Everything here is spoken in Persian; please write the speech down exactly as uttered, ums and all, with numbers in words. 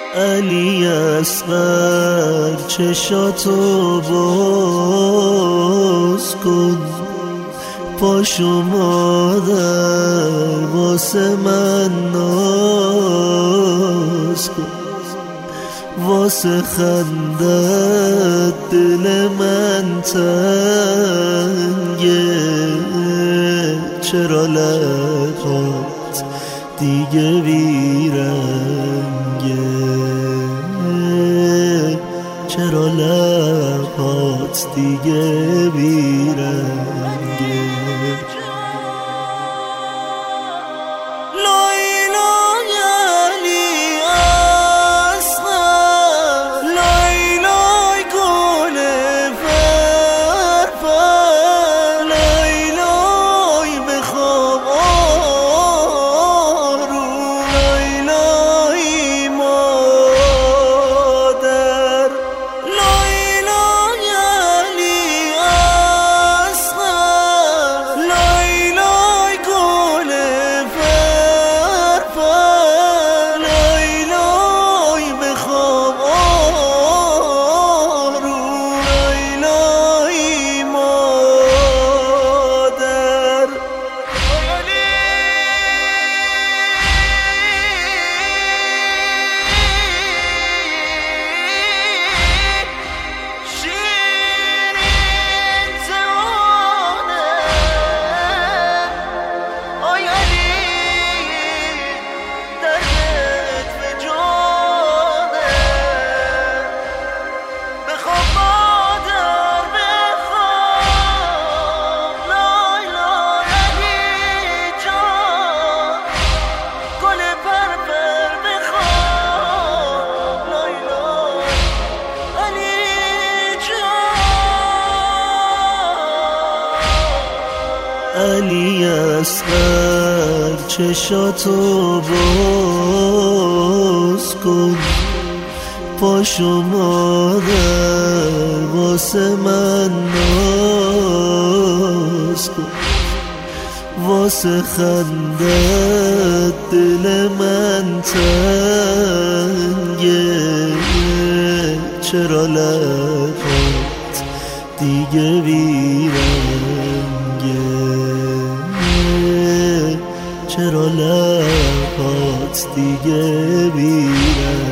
علی اصغر چشاتو باز کن، پاشو مادر واسه من ناز کن، واسه خندت دل من تنگه، چرا لبات دیگه بیرنگه، چرا لبات دیگه بیرنگه. علی اصغر چشاتو باز کن، پاشو مادر واسه من ناز کن، واسه خندت دل من تنگه، چرا لبات دیگه بیرنگه، چرا لبات دیگه بیرنگه.